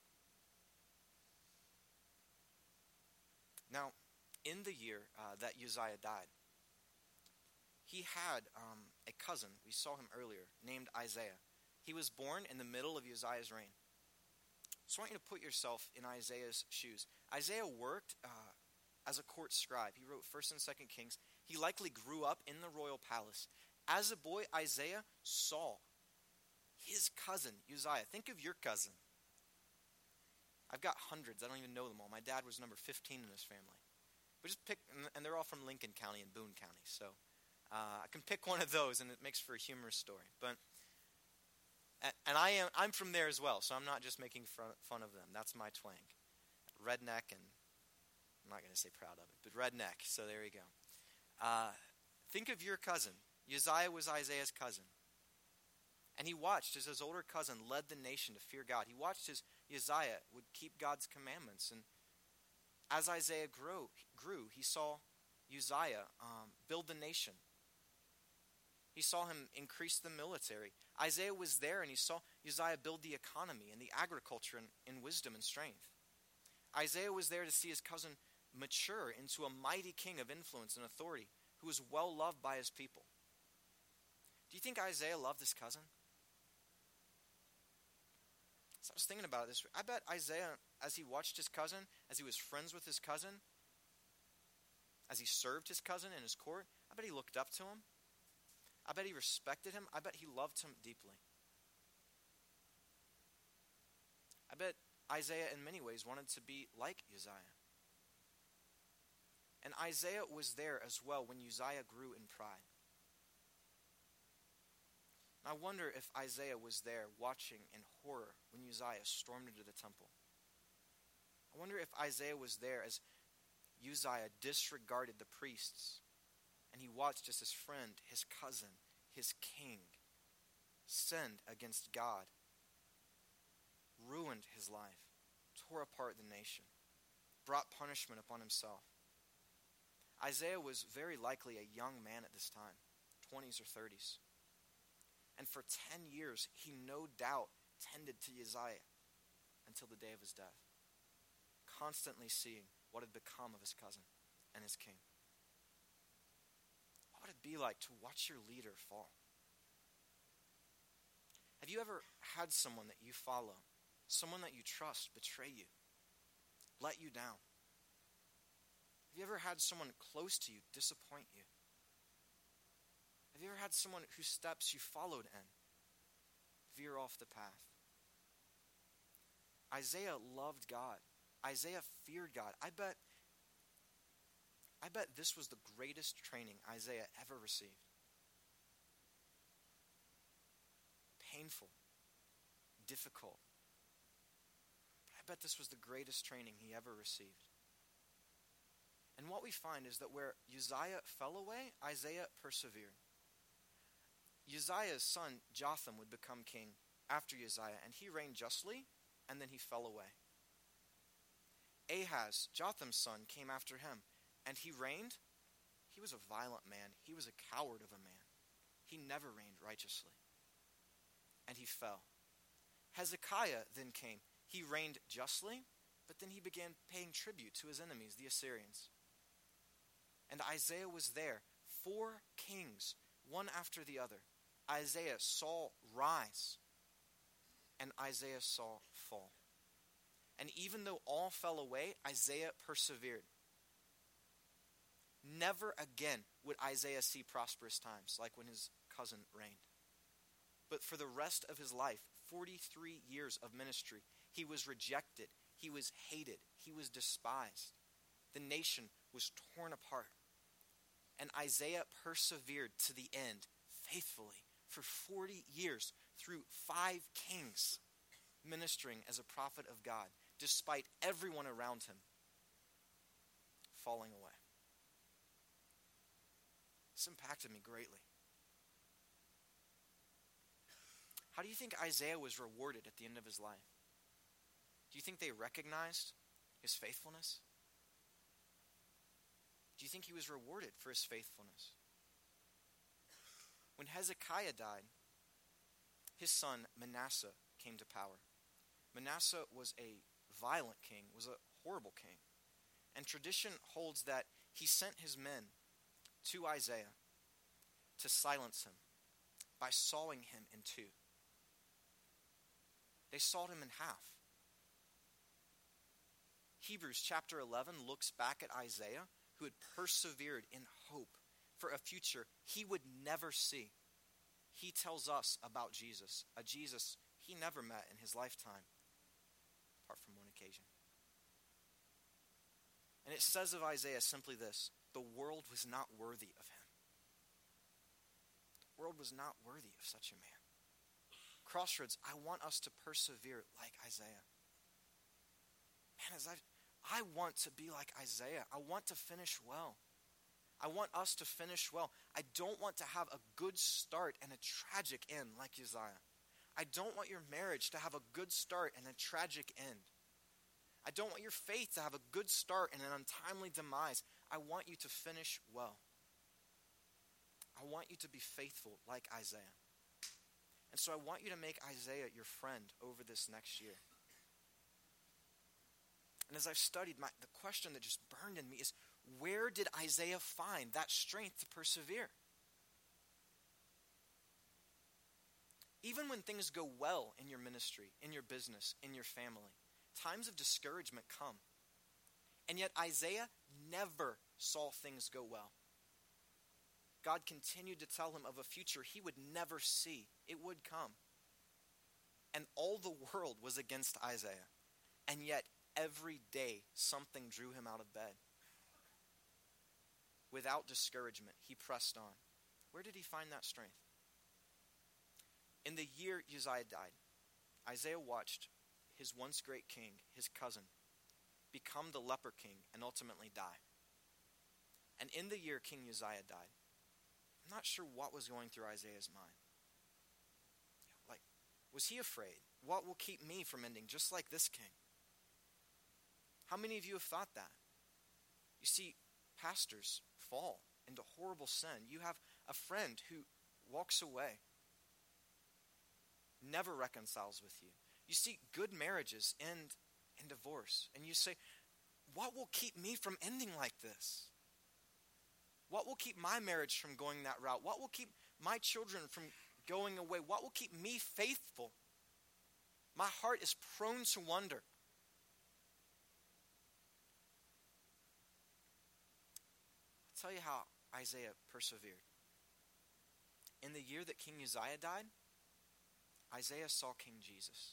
Now, in the year uh, that Uzziah died, he had um, a cousin, we saw him earlier, named Isaiah. He was born in the middle of Uzziah's reign. So I want you to put yourself in Isaiah's shoes. Isaiah worked uh, as a court scribe. He wrote First and Second Kings. He likely grew up in the royal palace. As a boy, Isaiah saw his cousin, Uzziah. Think of your cousin. I've got hundreds. I don't even know them all. My dad was number fifteen in his family. But just pick, and they're all from Lincoln County and Boone County. So uh, I can pick one of those, and it makes for a humorous story. But and I am I'm from there as well, so I'm not just making fun of them. That's my twang. Redneck, and I'm not going to say proud of it, but redneck. So there you go. Uh, think of your cousin. Uzziah was Isaiah's cousin. And he watched as his older cousin led the nation to fear God. He watched as Uzziah would keep God's commandments. And as Isaiah grew, grew he saw Uzziah um, build the nation. He saw him increase the military. Isaiah was there and he saw Uzziah build the economy and the agriculture in, in wisdom and strength. Isaiah was there to see his cousin mature into a mighty king of influence and authority who was well loved by his people. Do you think Isaiah loved his cousin? So was thinking about this. I bet Isaiah, as he watched his cousin, as he was friends with his cousin, as he served his cousin in his court, I bet he looked up to him. I bet he respected him. I bet he loved him deeply. I bet Isaiah in many ways wanted to be like Uzziah. And Isaiah was there as well when Uzziah grew in pride. I wonder if Isaiah was there watching in horror when Uzziah stormed into the temple. I wonder if Isaiah was there as Uzziah disregarded the priests and he watched as his friend, his cousin, his king sinned against God, ruined his life, tore apart the nation, brought punishment upon himself. Isaiah was very likely a young man at this time, twenties or thirties. And for ten years, he no doubt tended to Uzziah until the day of his death, constantly seeing what had become of his cousin and his king. What would it be like to watch your leader fall? Have you ever had someone that you follow, someone that you trust, betray you, let you down? Have you ever had someone close to you disappoint you? Have you ever had someone whose steps you followed in veer off the path? Isaiah loved God. Isaiah feared God. I bet, I bet this was the greatest training Isaiah ever received. Painful, difficult. But I bet this was the greatest training he ever received. And what we find is that where Uzziah fell away, Isaiah persevered. Uzziah's son, Jotham, would become king after Uzziah, and he reigned justly, and then he fell away. Ahaz, Jotham's son, came after him, and he reigned. He was a violent man. He was a coward of a man. He never reigned righteously, and he fell. Hezekiah then came. He reigned justly, but then he began paying tribute to his enemies, the Assyrians. And Isaiah was there, four kings, one after the other. Isaiah saw rise, and Isaiah saw fall. And even though all fell away, Isaiah persevered. Never again would Isaiah see prosperous times like when his cousin reigned. But for the rest of his life, forty-three years of ministry, he was rejected, he was hated, he was despised. The nation was torn apart. And Isaiah persevered to the end, faithfully, for forty years, through five kings, ministering as a prophet of God, despite everyone around him falling away. This impacted me greatly. How do you think Isaiah was rewarded at the end of his life? Do you think they recognized his faithfulness? Do you think he was rewarded for his faithfulness? When Hezekiah died, his son Manasseh came to power. Manasseh was a violent king, was a horrible king. And tradition holds that he sent his men to Isaiah to silence him by sawing him in two. They sawed him in half. Hebrews chapter eleven looks back at Isaiah, who had persevered in hope for a future he would never see. He tells us about Jesus, a Jesus he never met in his lifetime, apart from one occasion. And it says of Isaiah simply this: the world was not worthy of him. The world was not worthy of such a man. Crossroads, I want us to persevere like Isaiah. Man, as I I want to be like Isaiah. I want to finish well. I want us to finish well. I don't want to have a good start and a tragic end like Uzziah. I don't want your marriage to have a good start and a tragic end. I don't want your faith to have a good start and an untimely demise. I want you to finish well. I want you to be faithful like Isaiah. And so I want you to make Isaiah your friend over this next year. And as I've studied, my, the question that just burned in me is, where did Isaiah find that strength to persevere? Even when things go well in your ministry, in your business, in your family, times of discouragement come. And yet Isaiah never saw things go well. God continued to tell him of a future he would never see. It would come. And all the world was against Isaiah. And yet every day something drew him out of bed. Without discouragement, he pressed on. Where did he find that strength? In the year Uzziah died, Isaiah watched his once great king, his cousin, become the leper king and ultimately die. And in the year King Uzziah died, I'm not sure what was going through Isaiah's mind. Like, was he afraid? What will keep me from ending just like this king? How many of you have thought that? You see, pastors fall into horrible sin. You have a friend who walks away, never reconciles with you. You see good marriages end in divorce. And you say, what will keep me from ending like this? What will keep my marriage from going that route? What will keep my children from going away? What will keep me faithful? My heart is prone to wonder. I'll tell you how Isaiah persevered. In the year that King Uzziah died, Isaiah saw King Jesus.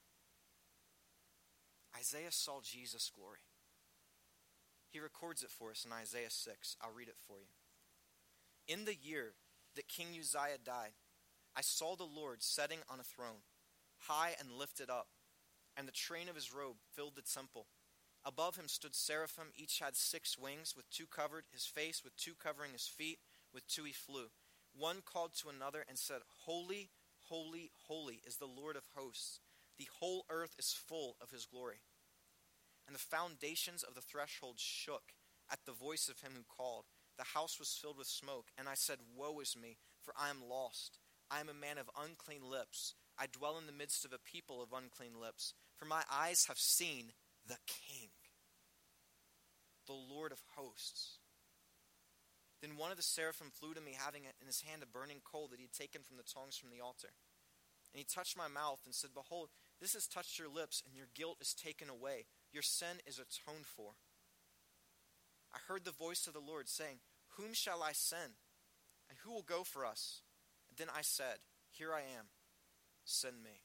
Isaiah saw Jesus' glory. He records it for us in Isaiah six. I'll read it for you. In the year that King Uzziah died, I saw the Lord sitting on a throne, high and lifted up, and the train of his robe filled the temple. Above him stood seraphim, each had six wings, with two covered his face, with two covering his feet, with two he flew. One called to another and said, Holy, holy, holy is the Lord of hosts. The whole earth is full of his glory. And the foundations of the threshold shook at the voice of him who called. The house was filled with smoke, and I said, Woe is me, for I am lost. I am a man of unclean lips. I dwell in the midst of a people of unclean lips. For my eyes have seen the King, the Lord of hosts. Then one of the seraphim flew to me, having in his hand a burning coal that he had taken from the tongs from the altar. And he touched my mouth and said, Behold, this has touched your lips, and your guilt is taken away. Your sin is atoned for. I heard the voice of the Lord saying, Whom shall I send? And who will go for us? And then I said, Here I am. Send me.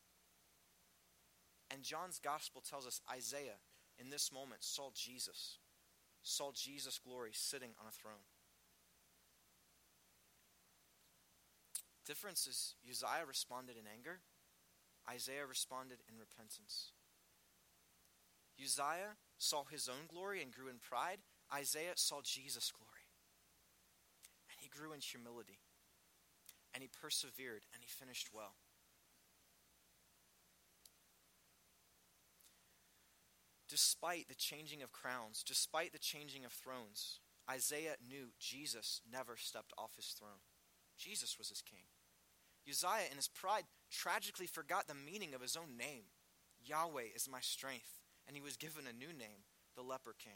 And John's gospel tells us Isaiah, in this moment, saw Jesus. Saw Jesus' glory sitting on a throne. Difference is Uzziah responded in anger. Isaiah responded in repentance. Uzziah saw his own glory and grew in pride. Isaiah saw Jesus' glory. And he grew in humility. And he persevered and he finished well. Despite the changing of crowns, despite the changing of thrones, Isaiah knew Jesus never stepped off his throne. Jesus was his king. Uzziah, in his pride, tragically forgot the meaning of his own name. Yahweh is my strength. And he was given a new name, the leper king.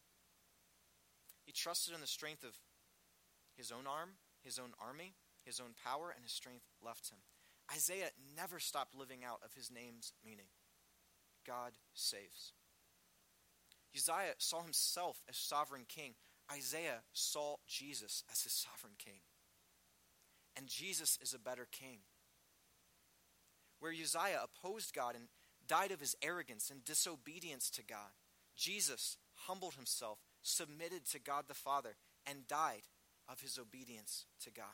He trusted in the strength of his own arm, his own army, his own power, and his strength left him. Isaiah never stopped living out of his name's meaning. God saves. Uzziah saw himself as sovereign king. Isaiah saw Jesus as his sovereign king. And Jesus is a better king. Where Uzziah opposed God and died of his arrogance and disobedience to God, Jesus humbled himself, submitted to God the Father, and died of his obedience to God.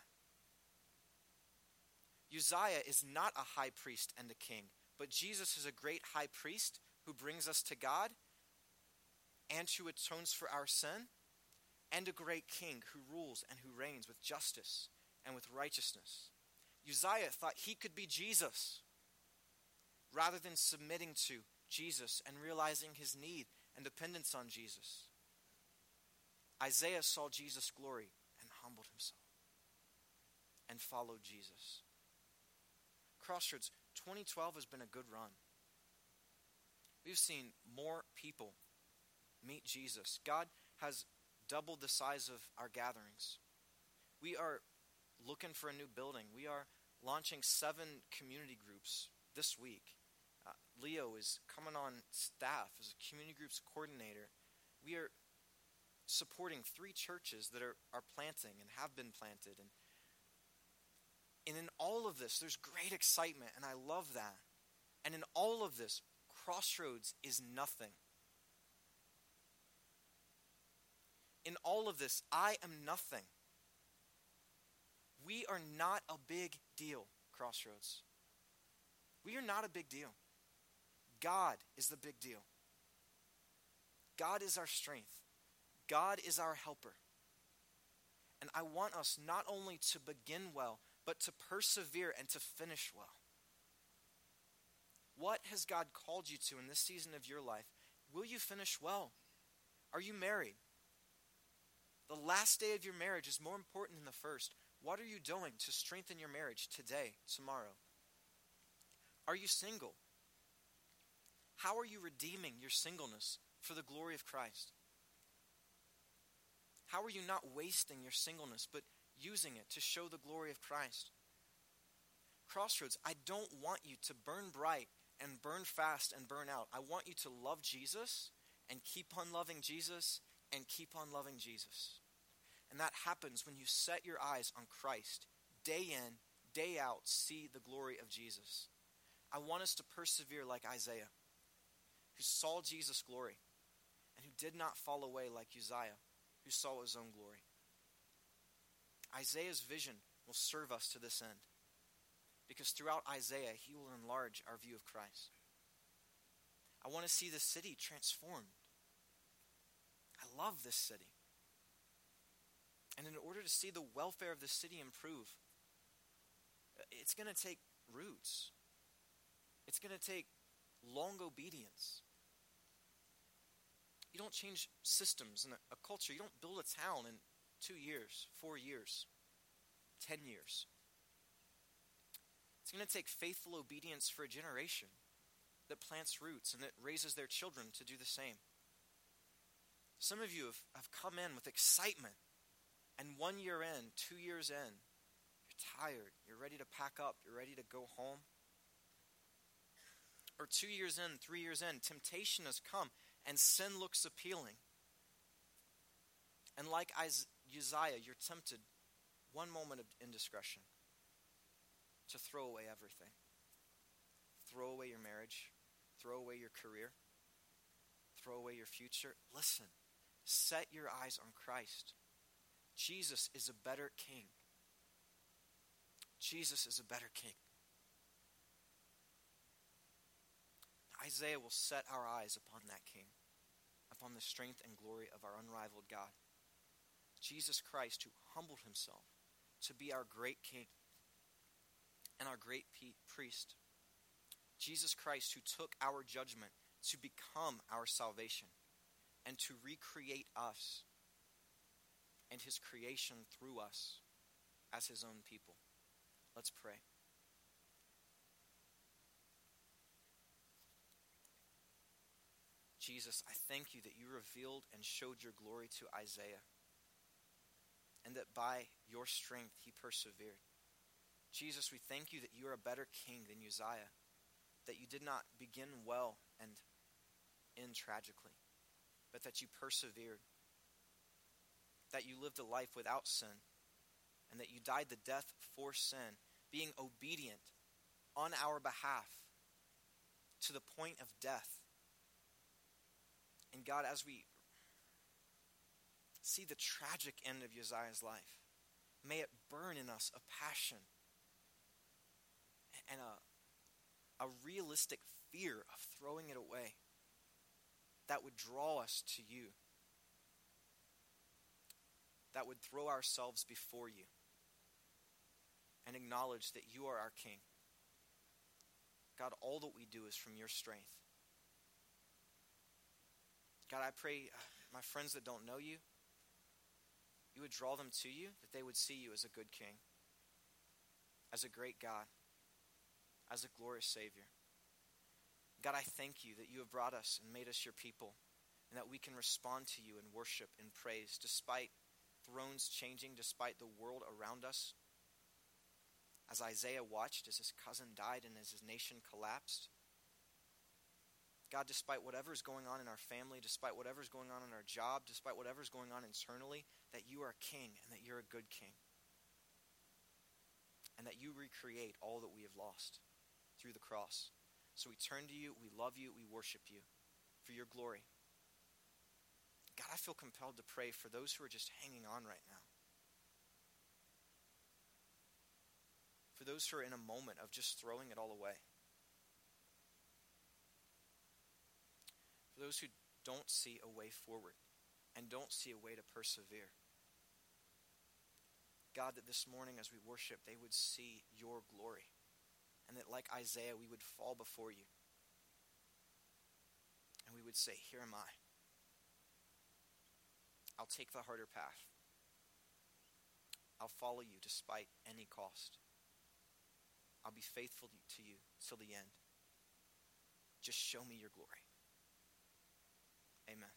Uzziah is not a high priest and a king, but Jesus is a great high priest who brings us to God and who atones for our sin, and a great king who rules and who reigns with justice and with righteousness. Uzziah thought he could be Jesus, rather than submitting to Jesus and realizing his need and dependence on Jesus. Isaiah saw Jesus' glory and humbled himself and followed Jesus. Crossroads, twenty twelve has been a good run. We've seen more people meet Jesus. God has doubled the size of our gatherings. We are looking for a new building. We are launching seven community groups this week. Uh, Leo is coming on staff as a community groups coordinator. We are supporting three churches that are, are planting and have been planted. And, and in all of this, there's great excitement, and I love that. And in all of this, Crossroads is nothing. In all of this, I am nothing. We are not a big deal, Crossroads. We are not a big deal. God is the big deal. God is our strength. God is our helper. And I want us not only to begin well, but to persevere and to finish well. What has God called you to in this season of your life? Will you finish well? Are you married? The last day of your marriage is more important than the first. What are you doing to strengthen your marriage today, tomorrow? Are you single? How are you redeeming your singleness for the glory of Christ? How are you not wasting your singleness, but using it to show the glory of Christ? Crossroads, I don't want you to burn bright and burn fast and burn out. I want you to love Jesus and keep on loving Jesus and keep on loving Jesus. And that happens when you set your eyes on Christ. Day in, day out, see the glory of Jesus. I want us to persevere like Isaiah, who saw Jesus' glory and who did not fall away like Uzziah, who saw his own glory. Isaiah's vision will serve us to this end, because throughout Isaiah, he will enlarge our view of Christ. I want to see the city transformed. I love this city. And in order to see the welfare of the city improve, it's going to take roots. It's going to take long obedience. You don't change systems and a, a culture. You don't build a town in two years, four years, ten years. It's going to take faithful obedience for a generation that plants roots and that raises their children to do the same. Some of you have, have come in with excitement, and one year in, two years in, you're tired, you're ready to pack up, you're ready to go home. Or two years in, three years in, temptation has come, and sin looks appealing. And like Uzziah, you're tempted one moment of indiscretion to throw away everything. Throw away your marriage. Throw away your career. Throw away your future. Listen, set your eyes on Christ. Jesus is a better king. Jesus is a better king. Isaiah will set our eyes upon that king, upon the strength and glory of our unrivaled God. Jesus Christ, who humbled himself to be our great king and our great priest. Jesus Christ, who took our judgment to become our salvation and to recreate us and his creation through us as his own people. Let's pray. Jesus, I thank you that you revealed and showed your glory to Isaiah, and that by your strength he persevered. Jesus, we thank you that you are a better king than Uzziah, that you did not begin well and end tragically, but that you persevered, that you lived a life without sin, and that you died the death for sin, being obedient on our behalf to the point of death. And God, as we see the tragic end of Uzziah's life, may it burn in us a passion and a, a realistic fear of throwing it away that would draw us to you, that would throw ourselves before you and acknowledge that you are our King. God, all that we do is from your strength. God, I pray uh, my friends that don't know you, you would draw them to you, that they would see you as a good King, as a great God, as a glorious Savior. God, I thank you that you have brought us and made us your people, and that we can respond to you in worship and praise, despite thrones changing, despite the world around us. As Isaiah watched as his cousin died and as his nation collapsed, God, despite whatever's going on in our family, despite whatever's going on in our job, despite whatever's going on internally, that you are a king and that you're a good king. And that you recreate all that we have lost through the cross. So we turn to you, we love you, we worship you for your glory. God, I feel compelled to pray for those who are just hanging on right now. For those who are in a moment of just throwing it all away. For those who don't see a way forward and don't see a way to persevere. God, that this morning as we worship, they would see your glory. And that like Isaiah, we would fall before you. And we would say, here am I. I'll take the harder path. I'll follow you despite any cost. I'll be faithful to you till the end. Just show me your glory. Amen.